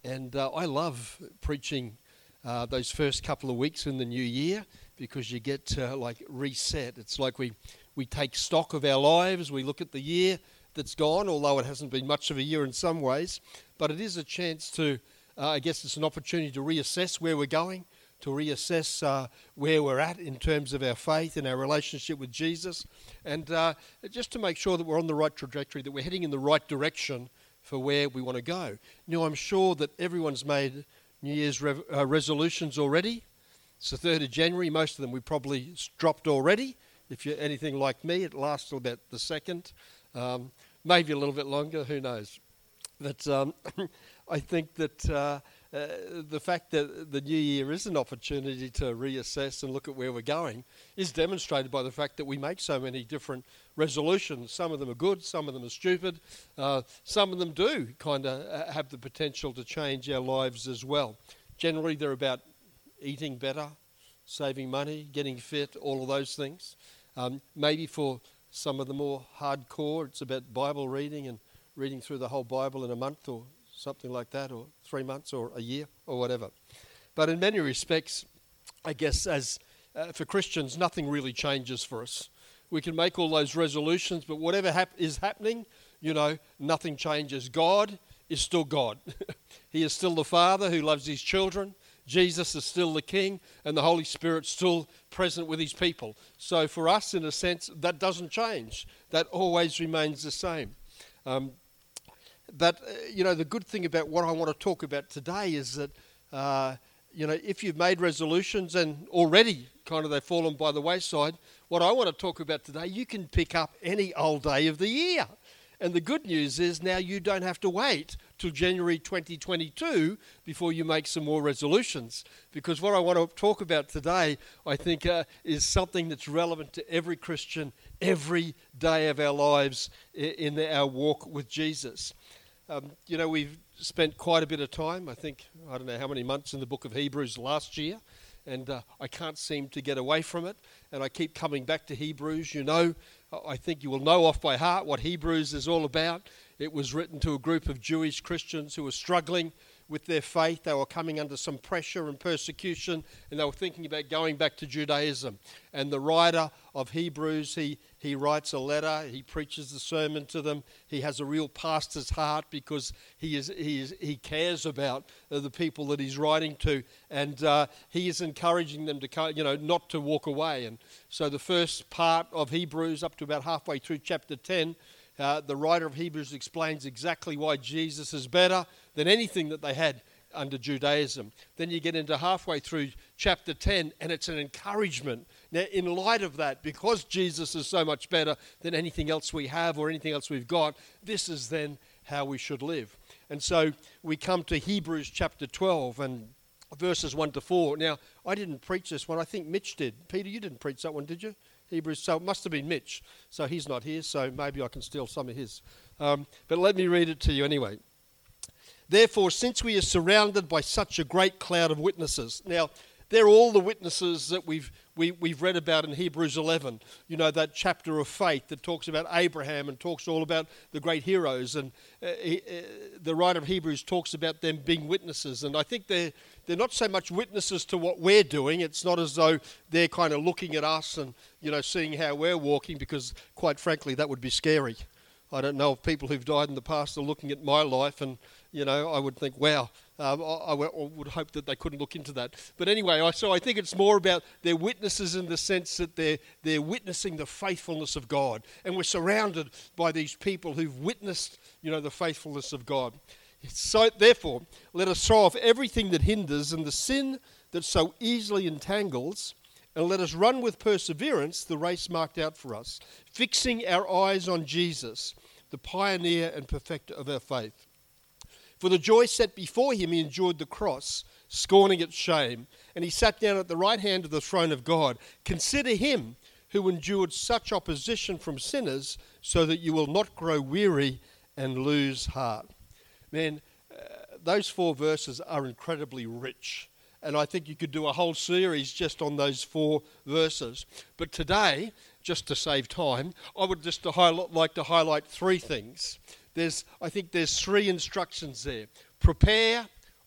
And I love preaching those first couple of weeks in the new year because you get to reset. It's like we take stock of our lives, we look at the year that's gone, although it hasn't been much of a year in some ways, but it is a chance to, I guess it's an opportunity to reassess where we're going, to reassess where we're at in terms of our faith and our relationship with Jesus, and just to make sure that we're on the right trajectory, that we're heading in the right direction for where we want to go. Now, I'm sure that everyone's made New Year's resolutions already. It's the 3rd of January. Most of them we probably dropped already. If you're anything like me, it lasts till about the 2nd. Maybe a little bit longer, who knows. But I think that the fact that the new year is an opportunity to reassess and look at where we're going is demonstrated by the fact that we make so many different resolutions. Some of them are good, some of them are stupid. Some of them do kind of have the potential to change our lives as well. Generally, they're about eating better, saving money, getting fit, all of those things. Maybe for some of the more hardcore, it's about Bible reading and reading through the whole Bible in a month or something like that, or 3 months or a year or whatever. But in many respects, I guess as for Christians, nothing really changes for us. We can make all those resolutions, but whatever is happening, nothing changes. God is still God. He is still the Father who loves his children. Jesus is still the King, and the Holy Spirit's still present with his people. So for us, in a sense, that doesn't change. That always remains the same. But the good thing about what I want to talk about today is that, if you've made resolutions and already kind of they've fallen by the wayside, what I want to talk about today, you can pick up any old day of the year. And the good news is now you don't have to wait till January 2022 before you make some more resolutions. Because what I want to talk about today, I think, is something that's relevant to every Christian every day of our lives in our walk with Jesus. We've spent quite a bit of time, I don't know how many months in the book of Hebrews last year, and I can't seem to get away from it, and I keep coming back to Hebrews. I think you will know off by heart what Hebrews is all about. It was written to a group of Jewish Christians who were struggling with their faith. They were coming under some pressure and persecution, and they were thinking about going back to Judaism. And the writer of Hebrews, he writes a letter, he preaches the sermon to them. He has a real pastor's heart because he cares about the people that he's writing to, and he is encouraging them to not to walk away. And so the first part of Hebrews, up to about halfway through chapter 10, the writer of Hebrews explains exactly why Jesus is better than anything that they had under Judaism. Then you get into halfway through chapter 10, and it's an encouragement. Now, in light of that, because Jesus is so much better than anything else we have or anything else we've got, this is then how we should live. And so we come to Hebrews chapter 12 and verses 1 to 4. Now, I didn't preach this one. I think Mitch did. Peter, you didn't preach that one, did you? Hebrews, so it must have been Mitch. So he's not here, so maybe I can steal some of his. But let me read it to you anyway. Therefore, since we are surrounded by such a great cloud of witnesses. Now, they're all the witnesses that we've read about in Hebrews 11. That chapter of faith that talks about Abraham and talks all about the great heroes. And the writer of Hebrews talks about them being witnesses. And I think they're not so much witnesses to what we're doing. It's not as though they're kind of looking at us and, seeing how we're walking, because quite frankly, that would be scary. I don't know if people who've died in the past are looking at my life and, I would think, wow, I would hope that they couldn't look into that. But anyway, so I think it's more about they're witnesses in the sense that they're witnessing the faithfulness of God. And we're surrounded by these people who've witnessed, the faithfulness of God. So therefore, let us throw off everything that hinders and the sin that so easily entangles, and let us run with perseverance the race marked out for us, fixing our eyes on Jesus, the pioneer and perfecter of our faith. For the joy set before him, he endured the cross, scorning its shame, and he sat down at the right hand of the throne of God. Consider him who endured such opposition from sinners, so that you will not grow weary and lose heart. Man, those 4 verses are incredibly rich. And I think you could do a whole series just on those 4 verses. But today, just to save time, I would just like to highlight 3 things. I think there's 3 instructions there. Prepare,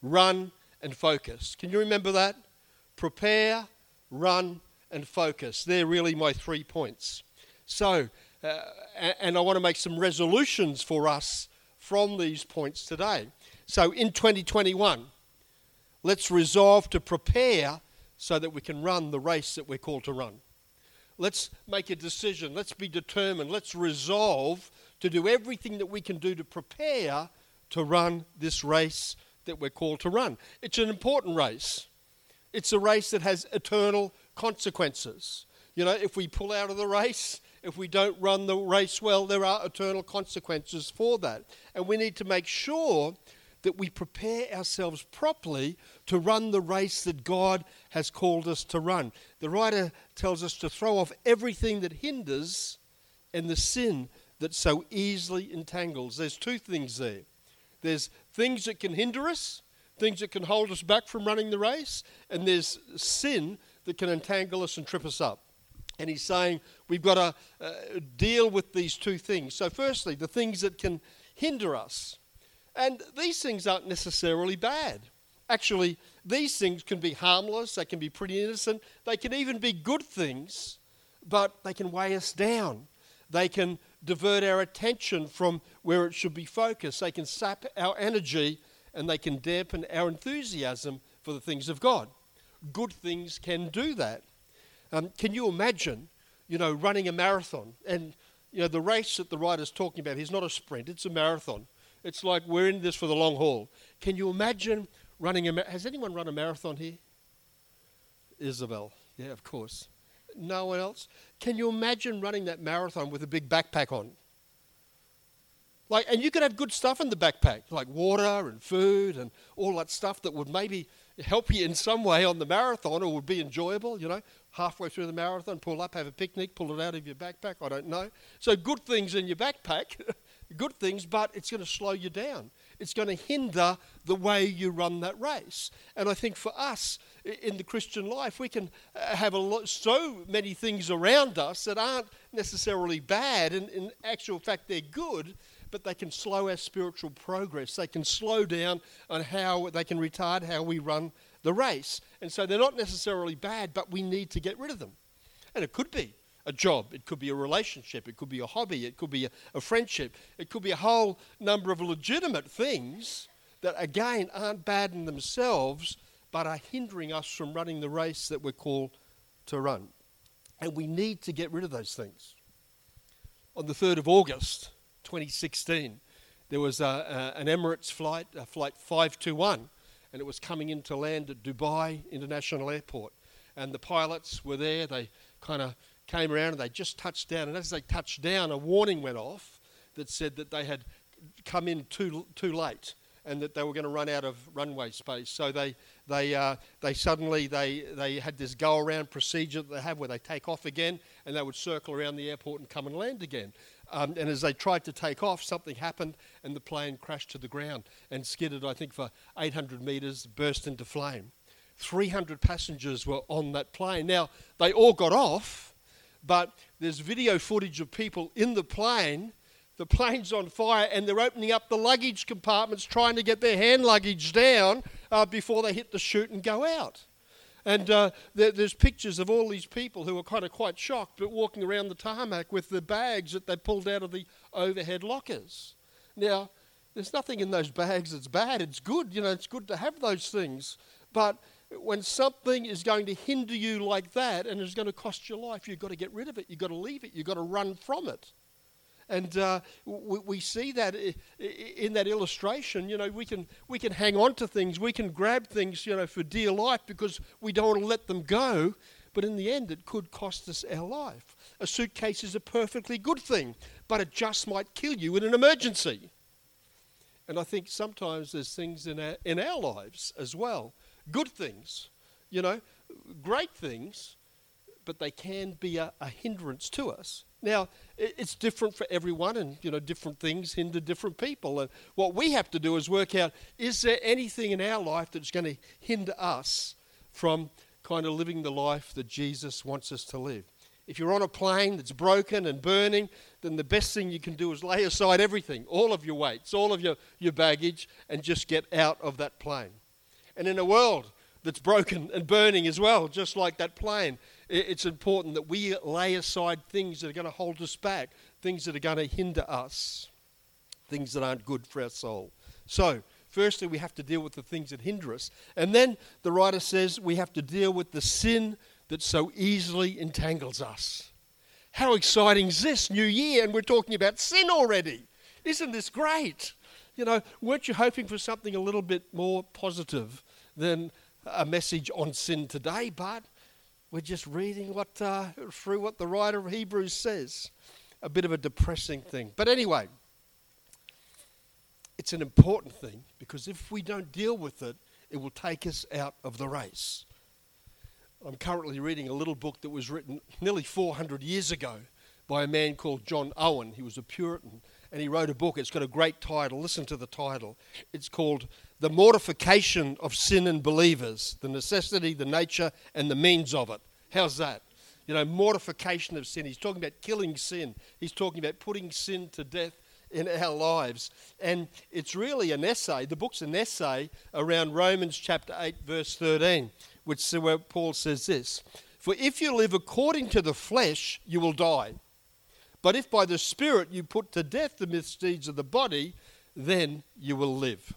run, and focus. Can you remember that? Prepare, run, and focus. They're really my 3 points. So, and I want to make some resolutions for us from these points today. So in 2021, let's resolve to prepare so that we can run the race that we're called to run. Let's make a decision. Let's be determined. Let's resolve to do everything that we can do to prepare to run this race that we're called to run. It's an important race. It's a race that has eternal consequences. You know, if we pull out of the race, if we don't run the race well, there are eternal consequences for that. And we need to make sure that we prepare ourselves properly to run the race that God has called us to run. The writer tells us to throw off everything that hinders and the sin that so easily entangles. There's 2 things there. There's things that can hinder us, things that can hold us back from running the race, and there's sin that can entangle us and trip us up. And he's saying we've got to deal with these 2 things. So firstly, the things that can hinder us. And these things aren't necessarily bad. Actually, these things can be harmless, they can be pretty innocent, they can even be good things, but they can weigh us down. They can divert our attention from where it should be focused. They can sap our energy and they can dampen our enthusiasm for the things of God. Good things can do that. Can you imagine, running a marathon? And, the race that the writer's talking about is not a sprint, it's a marathon. It's like we're in this for the long haul. Can you imagine running has anyone run a marathon here? Isabel, yeah, of course. No one else? Can you imagine running that marathon with a big backpack on? And you could have good stuff in the backpack, like water and food and all that stuff that would maybe help you in some way on the marathon or would be enjoyable, halfway through the marathon, pull up, have a picnic, pull it out of your backpack, I don't know. So good things in your backpack, good things, but it's going to slow you down. It's going to hinder the way you run that race. And I think for us in the Christian life, we can have so many things around us that aren't necessarily bad. And in actual fact, they're good, but they can slow our spiritual progress. They can slow down on how they can retard how we run the race. And so they're not necessarily bad, but we need to get rid of them. And it could be a job, it could be a relationship, it could be a hobby, it could be a friendship, it could be a whole number of legitimate things that again aren't bad in themselves, but are hindering us from running the race that we're called to run. And we need to get rid of those things. On the 3rd of August 2016, there was an Emirates flight, flight 521, and it was coming into land at Dubai International Airport. And the pilots were there, they kind of came around and they just touched down. And as they touched down, a warning went off that said that they had come in too late and that they were going to run out of runway space. So they suddenly had this go-around procedure that they have where they take off again and they would circle around the airport and come and land again. And as they tried to take off, something happened and the plane crashed to the ground and skidded, I think, for 800 metres, burst into flame. 300 passengers were on that plane. Now, they all got off, but there's video footage of people in the plane. The plane's on fire and they're opening up the luggage compartments trying to get their hand luggage down before they hit the chute and go out. And there's pictures of all these people who are kind of quite shocked, but walking around the tarmac with the bags that they pulled out of the overhead lockers. Now, there's nothing in those bags that's bad. It's good, it's good to have those things. But when something is going to hinder you like that and is going to cost your life, you've got to get rid of it. You've got to leave it. You've got to run from it. And we see that in that illustration. We can hang on to things. We can grab things, for dear life because we don't want to let them go. But in the end, it could cost us our life. A suitcase is a perfectly good thing, but it just might kill you in an emergency. And I think sometimes there's things in our lives as well. Good things, great things, but they can be a hindrance to us. Now, it's different for everyone and, different things hinder different people. And what we have to do is work out, is there anything in our life that's going to hinder us from kind of living the life that Jesus wants us to live? If you're on a plane that's broken and burning, then the best thing you can do is lay aside everything, all of your weights, all of your baggage, and just get out of that plane. And in a world that's broken and burning as well, just like that plane, it's important that we lay aside things that are going to hold us back, things that are going to hinder us, things that aren't good for our soul. So, firstly, we have to deal with the things that hinder us. And then the writer says we have to deal with the sin that so easily entangles us. How exciting is this new year? And we're talking about sin already. Isn't this great? You know, weren't you hoping for something a little bit more positive than a message on sin today? But we're just reading through what the writer of Hebrews says. A bit of a depressing thing. But anyway, it's an important thing, because if we don't deal with it, it will take us out of the race. I'm currently reading a little book that was written nearly 400 years ago by a man called John Owen. He was a Puritan, and he wrote a book. It's got a great title. Listen to the title. It's called The Mortification of Sin in Believers, the Necessity, the Nature, and the Means of It. How's that? You know, mortification of sin. He's talking about killing sin. He's talking about putting sin to death in our lives. And it's really an essay. The book's an essay around Romans chapter 8, verse 13, where Paul says this: "For if you live according to the flesh, you will die. But if by the Spirit you put to death the misdeeds of the body, then you will live."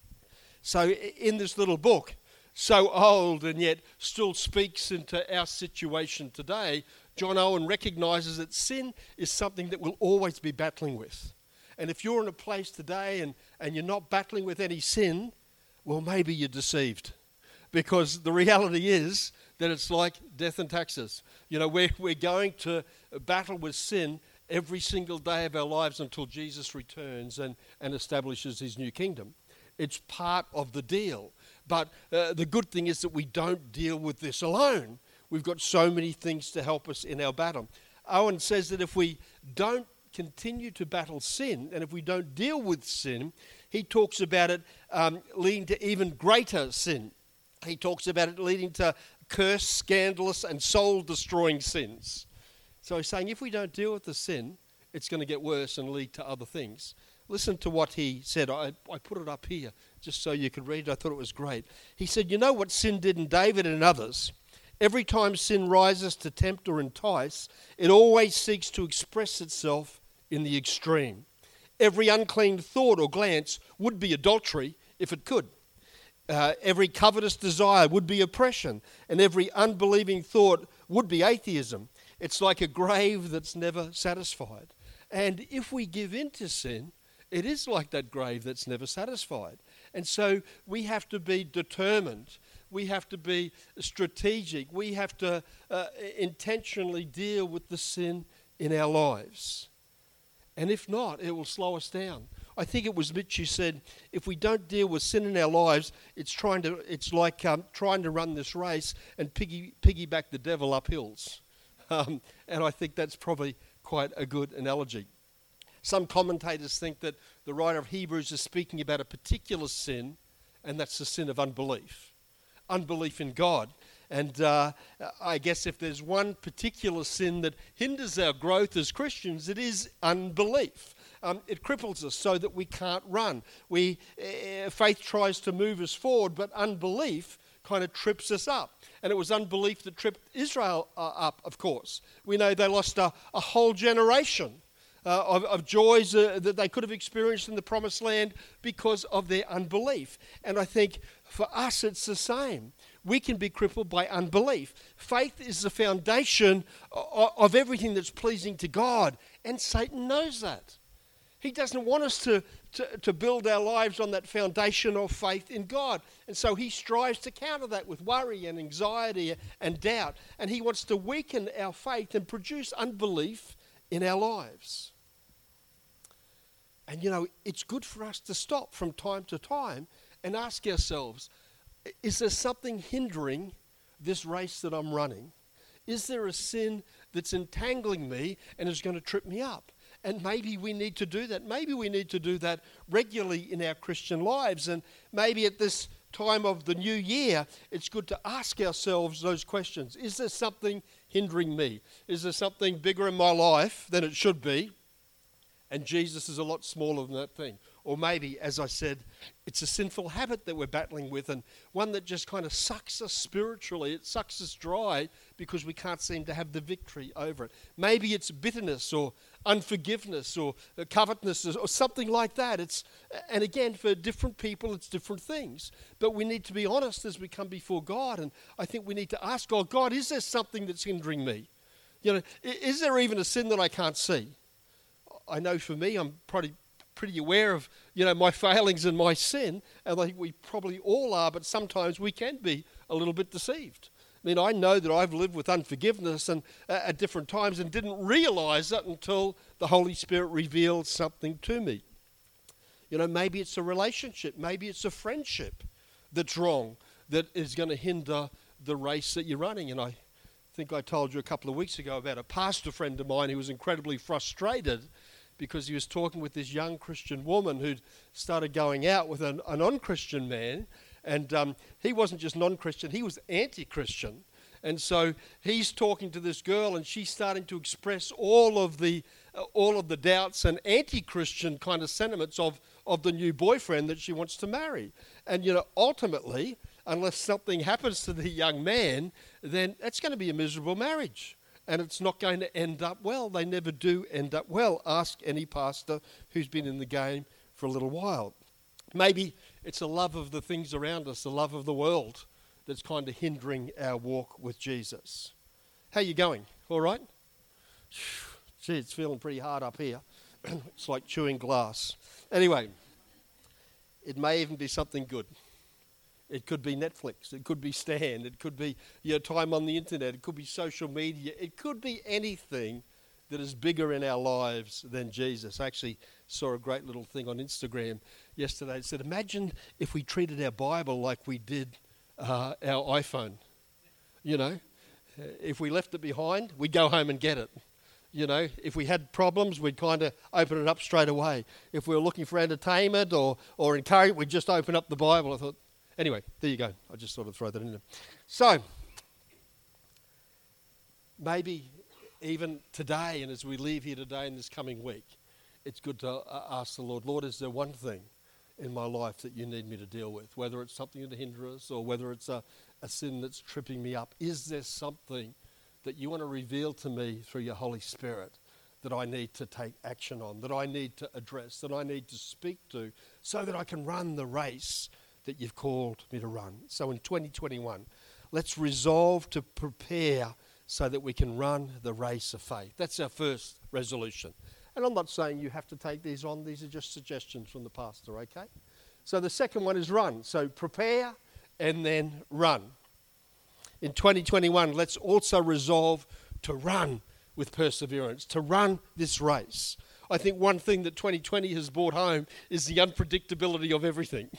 So in this little book, so old and yet still speaks into our situation today, John Owen recognises that sin is something that we'll always be battling with. And if you're in a place today and you're not battling with any sin, well, maybe you're deceived. Because the reality is that it's like death and taxes. You know, we're going to battle with sin every single day of our lives until Jesus returns and establishes his new kingdom. It's part of the deal. But the good thing is that we don't deal with this alone. We've got so many things to help us in our battle. Owen says that if we don't continue to battle sin, and if we don't deal with sin, he talks about it leading to even greater sin. He talks about it leading to cursed, scandalous, and soul-destroying sins. So he's saying if we don't deal with the sin, it's going to get worse and lead to other things. Listen to what he said. I put it up here just so you could read it. I thought it was great. He said, "You know what sin did in David and others? Every time sin rises to tempt or entice, it always seeks to express itself in the extreme. Every unclean thought or glance would be adultery if it could. Every covetous desire would be oppression, and every unbelieving thought would be atheism. It's like a grave that's never satisfied." And if we give in to sin, it is like that grave that's never satisfied. And so we have to be determined. We have to be strategic. We have to intentionally deal with the sin in our lives. And if not, it will slow us down. I think it was Mitch who said, if we don't deal with sin in our lives, it's like trying to run this race and piggyback the devil up hills. And I think that's probably quite a good analogy. Some commentators think that the writer of Hebrews is speaking about a particular sin, and that's the sin of unbelief. Unbelief in God. And I guess if there's one particular sin that hinders our growth as Christians, it is unbelief. It cripples us so that we can't run. Faith tries to move us forward, but unbelief kind of trips us up. And it was unbelief that tripped Israel up, of course. We know they lost a whole generation of joys that they could have experienced in the promised land because of their unbelief. And I think for us it's the same. We can be crippled by unbelief. Faith is the foundation of everything that's pleasing to God, and Satan knows that. He doesn't want us to build our lives on that foundation of faith in God. And so he strives to counter that with worry and anxiety and doubt. And he wants to weaken our faith and produce unbelief in our lives. And you know, it's good for us to stop from time to time and ask ourselves, is there something hindering this race that I'm running? Is there a sin that's entangling me and is going to trip me up? And maybe we need to do that. Maybe we need to do that regularly in our Christian lives. And maybe at this time of the new year, it's good to ask ourselves those questions. Is there something hindering me? Is there something bigger in my life than it should be? And Jesus is a lot smaller than that thing. Or maybe, as I said, it's a sinful habit that we're battling with, and one that just kind of sucks us spiritually. It sucks us dry because we can't seem to have the victory over it. Maybe it's bitterness or unforgiveness or covetousness or something like that. And again, for different people, it's different things. But we need to be honest as we come before God, and I think we need to ask God, God, is there something that's hindering me? Is there even a sin that I can't see? I know for me, I'm probably pretty aware of, my failings and my sin, and I think we probably all are, but sometimes we can be a little bit deceived. I know that I've lived with unforgiveness and at different times and didn't realize that until the Holy Spirit revealed something to me. Maybe it's a relationship, maybe it's a friendship that's wrong, that is going to hinder the race that you're running. And I think I told you a couple of weeks ago about a pastor friend of mine who was incredibly frustrated because he was talking with this young Christian woman who'd started going out with a non-Christian man, and he wasn't just non-Christian, he was anti-Christian. And so he's talking to this girl, and she's starting to express all of the doubts and anti-Christian kind of sentiments of the new boyfriend that she wants to marry. And ultimately, unless something happens to the young man, then it's going to be a miserable marriage. And it's not going to end up well. They never do end up well. Ask any pastor who's been in the game for a little while. Maybe it's a love of the things around us, the love of the world, that's kind of hindering our walk with Jesus. How you going? All right? Gee, it's feeling pretty hard up here. It's like chewing glass. Anyway, it may even be something good. It could be Netflix, it could be Stan, it could be your time on the internet, it could be social media, it could be anything that is bigger in our lives than Jesus. I actually saw a great little thing on Instagram yesterday. It said, imagine if we treated our Bible like we did our iPhone. If we left it behind, we'd go home and get it. If we had problems, we'd kind of open it up straight away. If we were looking for entertainment or encouragement, we'd just open up the Bible. I thought, anyway, there you go. I just thought I'd throw that in there. So, maybe even today, and as we leave here today in this coming week, it's good to ask the Lord, is there one thing in my life that you need me to deal with? Whether it's something to hinder us or whether it's a sin that's tripping me up. Is there something that you want to reveal to me through your Holy Spirit that I need to take action on, that I need to address, that I need to speak to, so that I can run the race that you've called me to run? So in 2021, let's resolve to prepare so that we can run the race of faith. That's our first resolution. And I'm not saying you have to take these on. These are just suggestions from the pastor, okay? So the second one is run. So prepare and then run. In 2021, let's also resolve to run with perseverance, to run this race. I think one thing that 2020 has brought home is the unpredictability of everything.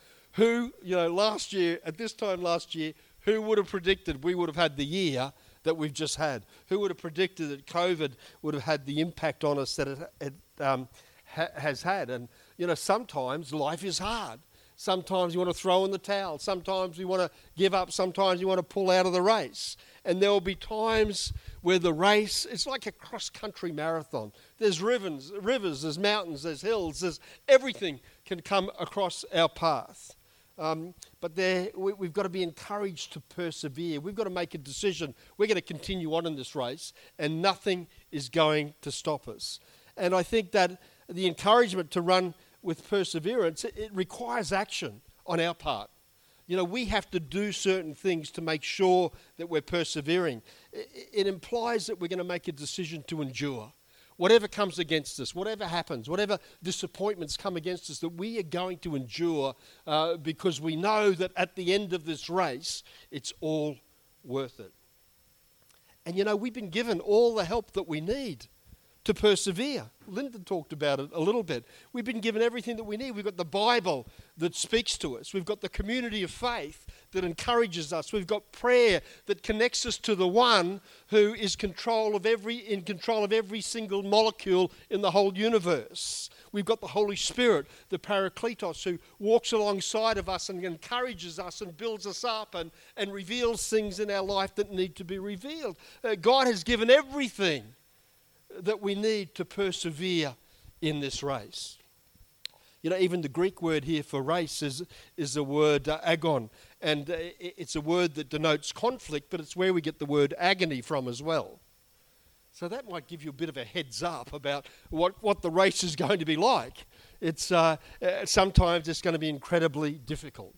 Last year, at this time last year, who would have predicted we would have had the year that we've just had? Who would have predicted that COVID would have had the impact on us that it has had? And, sometimes life is hard. Sometimes you want to throw in the towel. Sometimes you want to give up. Sometimes you want to pull out of the race. And there will be times where the race, it's like a cross-country marathon. There's rivers, there's mountains, there's hills, there's everything can come across our path. But we've got to be encouraged to persevere. We've got to make a decision. We're going to continue on in this race, and nothing is going to stop us. And I think that the encouragement to run with perseverance, it requires action on our part. We have to do certain things to make sure that we're persevering. It implies that we're going to make a decision to endure. Whatever comes against us, whatever happens, whatever disappointments come against us, that we are going to endure because we know that at the end of this race, it's all worth it. And we've been given all the help that we need to persevere. Lyndon talked about it a little bit. We've been given everything that we need. We've got the Bible that speaks to us. We've got the community of faith that encourages us. We've got prayer that connects us to the one who is in control of every single molecule in the whole universe. We've got the Holy Spirit, the Parakletos, who walks alongside of us and encourages us and builds us up and reveals things in our life that need to be revealed. God has given everything that we need to persevere in this race. Even the Greek word here for race is the word agon. And it's a word that denotes conflict, but it's where we get the word agony from as well. So that might give you a bit of a heads up about what the race is going to be like. It's sometimes it's going to be incredibly difficult.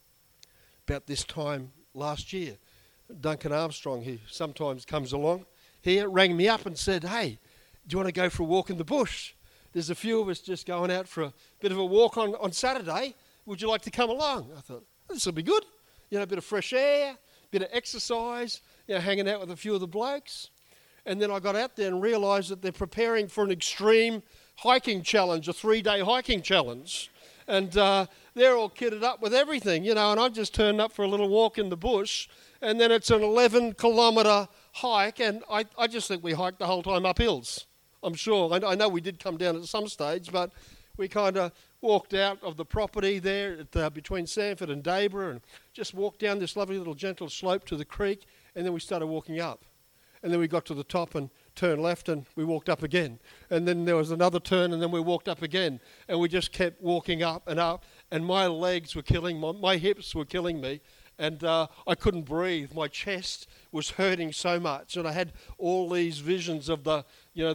About this time last year, Duncan Armstrong, who sometimes comes along here, rang me up and said, "Hey, do you want to go for a walk in the bush? There's a few of us just going out for a bit of a walk on Saturday. Would you like to come along?" I thought, this will be good. A bit of fresh air, a bit of exercise, hanging out with a few of the blokes. And then I got out there and realised that they're preparing for an extreme hiking challenge, a 3-day hiking challenge. And they're all kitted up with everything, and I just turned up for a little walk in the bush. And then it's an 11-kilometre hike, and I just think we hiked the whole time up hills. I'm sure. I know we did come down at some stage, but we kind of walked out of the property there between Sanford and Dayborough and just walked down this lovely little gentle slope to the creek, and then we started walking up. And then we got to the top and turned left and we walked up again. And then there was another turn and then we walked up again. And we just kept walking up, and my legs were killing, my hips were killing me. And I couldn't breathe. My chest was hurting so much. And I had all these visions of the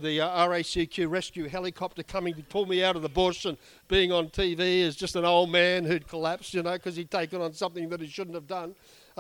RACQ rescue helicopter coming to pull me out of the bush and being on TV as just an old man who'd collapsed, because he'd taken on something that he shouldn't have done.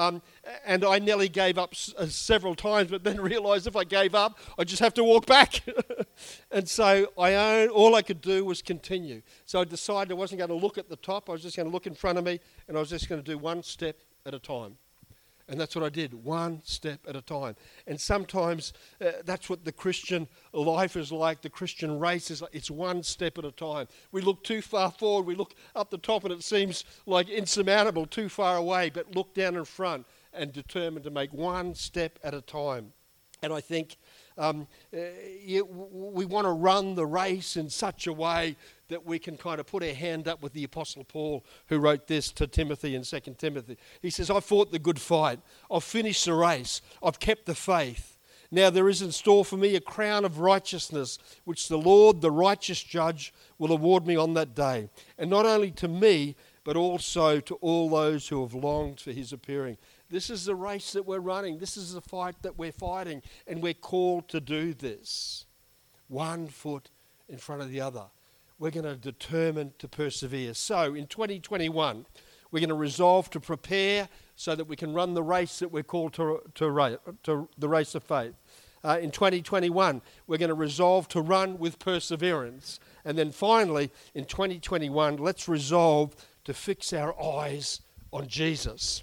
And I nearly gave up several times, but then realised if I gave up, I'd just have to walk back. And so all I could do was continue. So I decided I wasn't going to look at the top. I was just going to look in front of me, and I was just going to do one step at a time. And that's what I did, one step at a time. And sometimes that's what the Christian life is like, the Christian race is like. It's one step at a time. We look too far forward, we look up the top and it seems like insurmountable, too far away, but look down in front and determined to make one step at a time. And I think we want to run the race in such a way that we can kind of put our hand up with the Apostle Paul, who wrote this to Timothy in 2 Timothy. He says, "I fought the good fight. I've finished the race. I've kept the faith. Now there is in store for me a crown of righteousness, which the Lord, the righteous judge, will award me on that day. And not only to me, but also to all those who have longed for his appearing." This is the race that we're running. This is the fight that we're fighting. And we're called to do this. One foot in front of the other. We're going to determine to persevere. So in 2021, we're going to resolve to prepare so that we can run the race that we're called to the race of faith. In 2021, we're going to resolve to run with perseverance. And then finally, in 2021, let's resolve to fix our eyes on Jesus.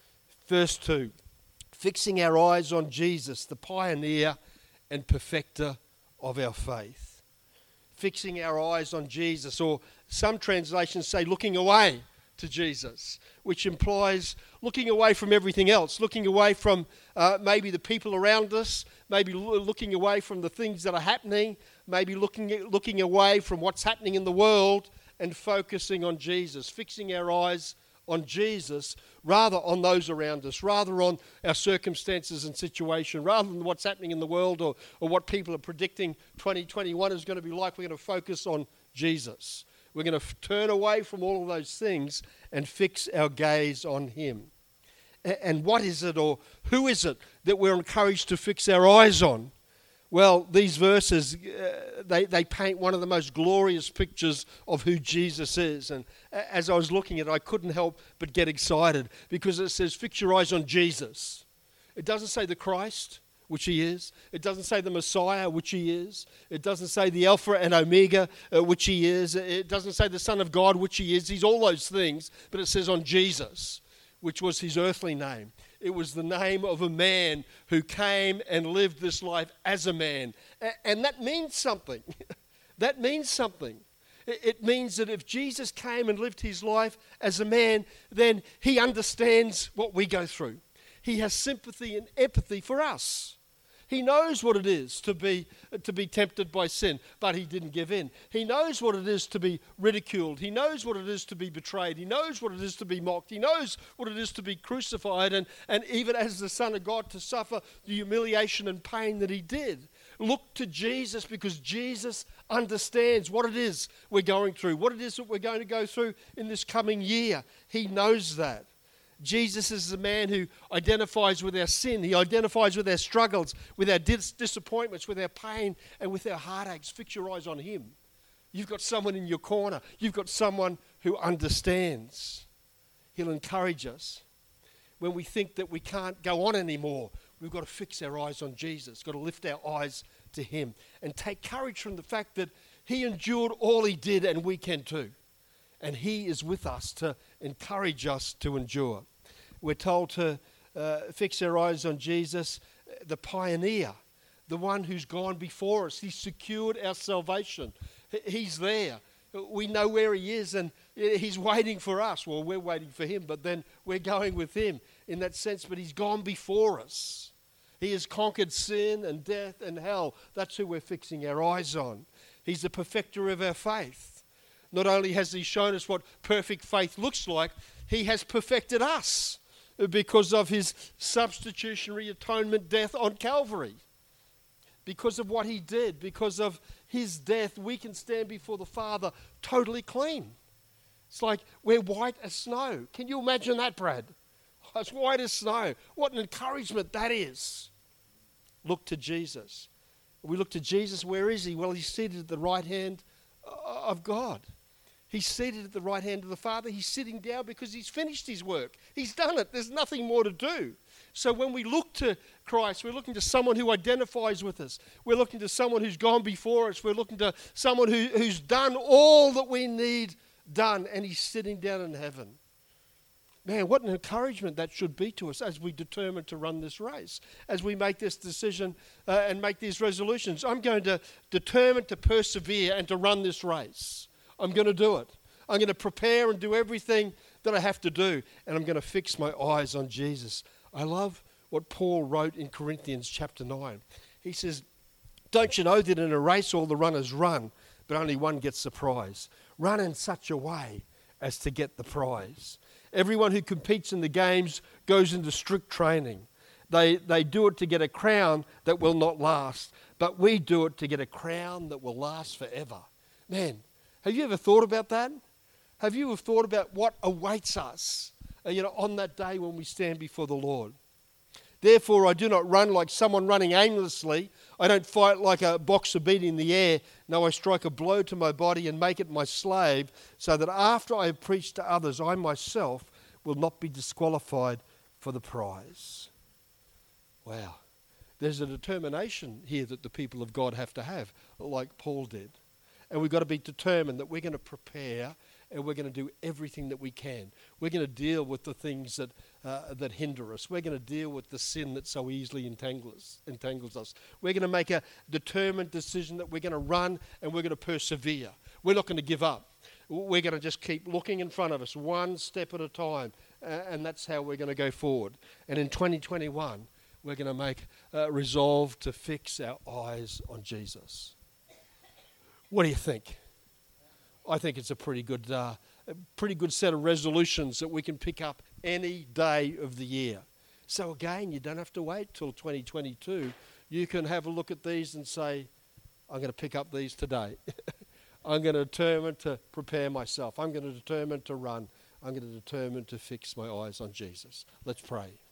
Verse 2, fixing our eyes on Jesus, the pioneer and perfecter of our faith. Fixing our eyes on Jesus, or some translations say looking away to Jesus, which implies looking away from everything else, looking away from maybe the people around us, maybe looking away from the things that are happening, maybe looking away from what's happening in the world and focusing on Jesus, fixing our eyes on Jesus rather on those around us, rather on our circumstances and situation, rather than what's happening in the world or what people are predicting 2021 is going to be like. We're going to focus on Jesus. We're going to turn away from all of those things and fix our gaze on him. And what is it, or who is it that we're encouraged to fix our eyes on? Well, these verses, they paint one of the most glorious pictures of who Jesus is. And as I was looking at it, I couldn't help but get excited because it says, fix your eyes on Jesus. It doesn't say the Christ, which he is. It doesn't say the Messiah, which he is. It doesn't say the Alpha and Omega, which he is. It doesn't say the Son of God, which he is. He's all those things, but it says on Jesus, which was his earthly name. It was the name of a man who came and lived this life as a man. And that means something. That means something. It means that if Jesus came and lived his life as a man, then he understands what we go through. He has sympathy and empathy for us. He knows what it is to be tempted by sin, but he didn't give in. He knows what it is to be ridiculed. He knows what it is to be betrayed. He knows what it is to be mocked. He knows what it is to be crucified, and even as the Son of God to suffer the humiliation and pain that he did. Look to Jesus, because Jesus understands what it is we're going through, what it is that we're going to go through in this coming year. He knows that. Jesus is the man who identifies with our sin. He identifies with our struggles, with our disappointments, with our pain, and with our heartaches. Fix your eyes on him. You've got someone in your corner. You've got someone who understands. He'll encourage us. When we think that we can't go on anymore, we've got to fix our eyes on Jesus. Got to lift our eyes to him and take courage from the fact that he endured all he did, and we can too. And he is with us to encourage us to endure. We're told to fix our eyes on Jesus, the pioneer, the one who's gone before us. He secured our salvation. He's there. We know where he is, and he's waiting for us. Well, we're waiting for him, but then we're going with him in that sense. But he's gone before us. He has conquered sin and death and hell. That's who we're fixing our eyes on. He's the perfecter of our faith. Not only has he shown us what perfect faith looks like, he has perfected us because of his substitutionary atonement death on Calvary. Because of what he did, because of his death, we can stand before the Father totally clean. It's like we're white as snow. Can you imagine that, Brad? It's white as snow. What an encouragement that is. Look to Jesus. We look to Jesus. Where is he? Well, he's seated at the right hand of God. He's seated at the right hand of the Father. He's sitting down because he's finished his work. He's done it. There's nothing more to do. So when we look to Christ, we're looking to someone who identifies with us. We're looking to someone who's gone before us. We're looking to someone who's done all that we need done, and he's sitting down in heaven. Man, what an encouragement that should be to us as we determine to run this race, as we make this decision and make these resolutions. I'm going to determine to persevere and to run this race. I'm going to do it. I'm going to prepare and do everything that I have to do, and I'm going to fix my eyes on Jesus. I love what Paul wrote in Corinthians chapter 9. He says, don't you know that in a race all the runners run, but only one gets the prize? Run in such a way as to get the prize. Everyone who competes in the games goes into strict training. They do it to get a crown that will not last, but we do it to get a crown that will last forever. Man, have you ever thought about that? Have you ever thought about what awaits us, on that day when we stand before the Lord? Therefore, I do not run like someone running aimlessly. I don't fight like a boxer beating the air. No, I strike a blow to my body and make it my slave, so that after I have preached to others, I myself will not be disqualified for the prize. Wow. There's a determination here that the people of God have to have, like Paul did. And we've got to be determined that we're going to prepare and we're going to do everything that we can. We're going to deal with the things that hinder us. We're going to deal with the sin that so easily entangles us. We're going to make a determined decision that we're going to run and we're going to persevere. We're not going to give up. We're going to just keep looking in front of us, one step at a time, and that's how we're going to go forward. And in 2021, we're going to make a resolve to fix our eyes on Jesus. What do you think? I think it's a pretty good set of resolutions that we can pick up any day of the year. So again, you don't have to wait till 2022. You can have a look at these and say, I'm going to pick up these today. I'm going to determine to prepare myself. I'm going to determine to run. I'm going to determine to fix my eyes on Jesus. Let's pray.